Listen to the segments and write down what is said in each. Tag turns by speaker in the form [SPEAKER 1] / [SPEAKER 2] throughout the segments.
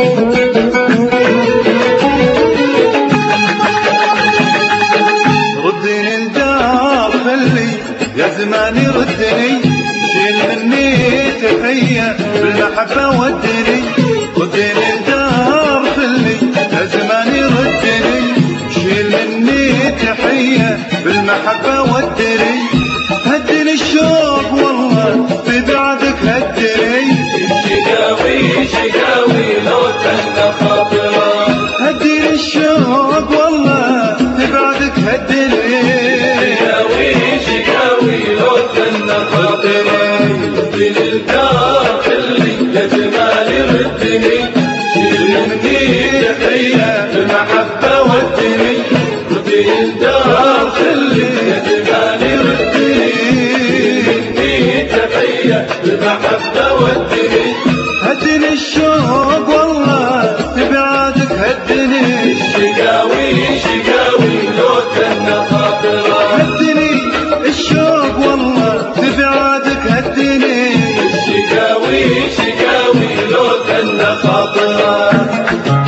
[SPEAKER 1] ردني الدار خلي يا زماني ردني، شيل مني تحية بالمحبة ودني. ردني الدار خلي يا زماني ردني، شيل مني تحية بالمحبة ودني. هدني الشوق والله في بعدك هدني،
[SPEAKER 2] شقاوي شقاوي لو تهدى خاطرك.
[SPEAKER 1] هدني الشوق والله في بعدك هدني،
[SPEAKER 2] شقاوي شقاوي لو تهدى خاطرك. ردني الدار خلي يا زماني ردني، شيل مني تحية بالمحبة ودني. ردني الدار خلي يا زماني ردني، مني تحية بالمحبة ودني.
[SPEAKER 1] هدني الشوق والله في بعدك هدني،
[SPEAKER 2] شقاوي شقاوي لو تهدى خاطرك.
[SPEAKER 1] هدني الشوق والله في بعدك هدني،
[SPEAKER 2] شقاوي شقاوي لو تهدى خاطرك.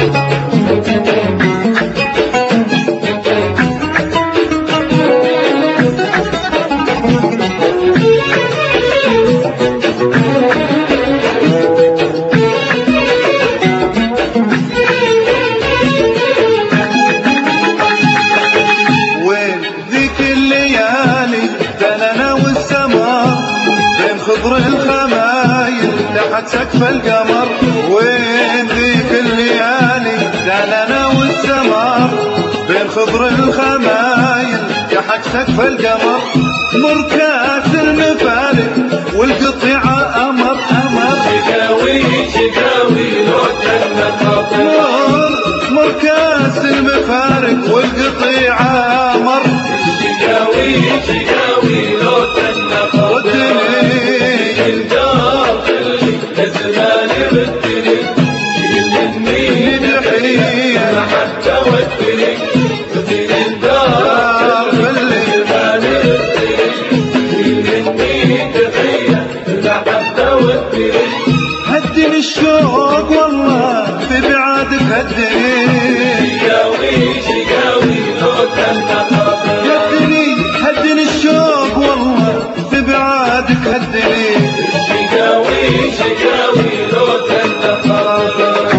[SPEAKER 1] خضر الخمايل تحت سقف القمر. وين ذيك الليالي دلنا والسمر، بين خضر الخمايل تحت سقف القمر. مركاس المفارق والقطيعة أمر أمر،
[SPEAKER 2] شقاوي شقاوي لو تهدى خاطرك.
[SPEAKER 1] مركاس المفارق والقطيعة أمر.
[SPEAKER 2] شقاوي شقاوي لو تهدى خاطرك. الدار خلي يا زماني ردني، شيل مني تحية محبة ودني. ردني الدار خلي يا زماني ردني، شيل مني تحية محبة ودني.
[SPEAKER 1] هدني الشوق والله في بعادك هدني،
[SPEAKER 2] شقاوي شقاوي لو تهدى خاطرك.
[SPEAKER 1] هدني الشوق والله في بعادك هدني،
[SPEAKER 2] شقاوي شقاوي لو تهدى خاطرك.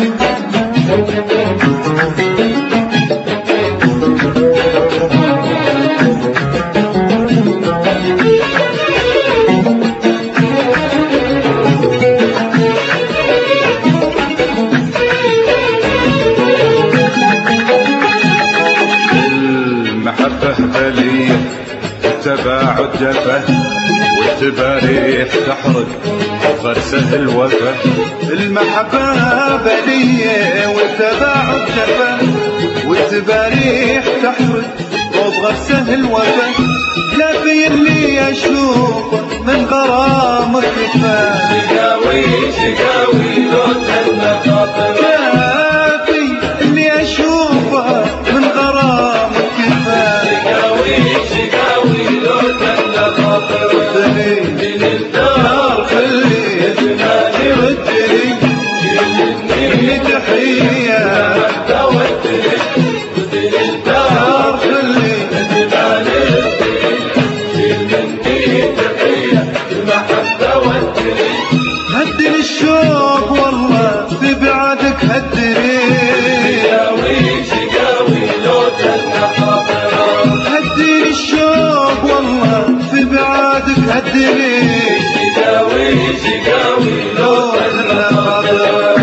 [SPEAKER 1] المحبة بلية التباعد جفة، والتباريح تحرق غرسه الوفا. المحبة بلية والتباعد جفة، والتباريح تحرق غرسه الوفا. كافي اللي اشوفه من غرامك كفا،
[SPEAKER 2] شقاوي شقاوي لو تهدى خاطرك.
[SPEAKER 1] كافي اللي اشوفه من غرامك كفا.
[SPEAKER 2] شقاوي شقاوي لو تهدى خاطرك. ردني الدار خلي يا زماني ردني، شيل مني
[SPEAKER 1] تحية
[SPEAKER 2] محبة ودني. ردني الدار خلي يا زماني ردني، شيل مني تحية محبة ودني.
[SPEAKER 1] هدني الشوق والله في بعدك هدني،
[SPEAKER 2] شقاوي شقاوي لو تهدى خاطرك.
[SPEAKER 1] هدني الشوق والله في بعدك هدني،
[SPEAKER 2] شقاوي شقاوي لو تهدى خاطرك.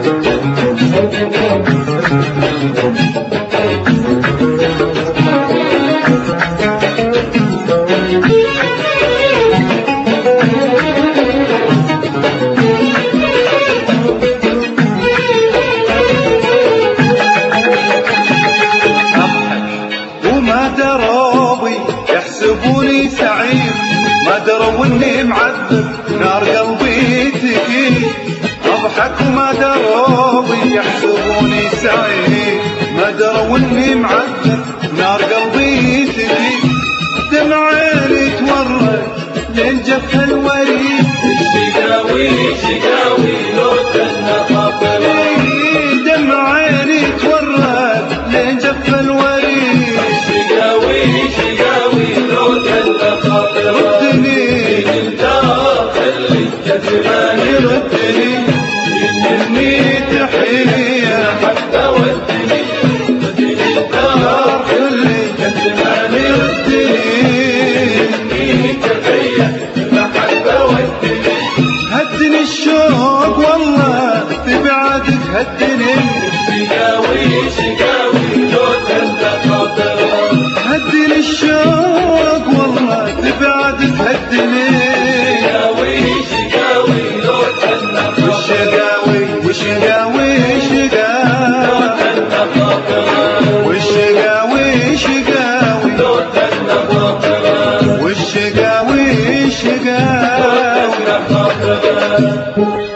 [SPEAKER 1] يحسبوني سعيد ما دروا اني معذب نار قلبي تكيل. اضحك وما دروا يحسبوني سعيد ما دروا اني معذب نار قلبي تكيل. دمع عيني تورد للجف الوريد،
[SPEAKER 2] شقاوي شقاوي لو تهدى خاطرك. المحبة ودني ودني الدار
[SPEAKER 1] خلي
[SPEAKER 2] كلماني ودني كفية المحبة ودني
[SPEAKER 1] هدني الشوق والله تبعدك هدني
[SPEAKER 2] شقاوي لو تهدى خاطرك
[SPEAKER 1] هدني الشوق والله تبعدك هدني
[SPEAKER 2] شقاوي لو تهدى
[SPEAKER 1] والشقاوي والشقاوي شقاوي والشقاوي شقاوي
[SPEAKER 2] لو تهدى خاطرك
[SPEAKER 1] والشقاوي شقاوي
[SPEAKER 2] خاطرك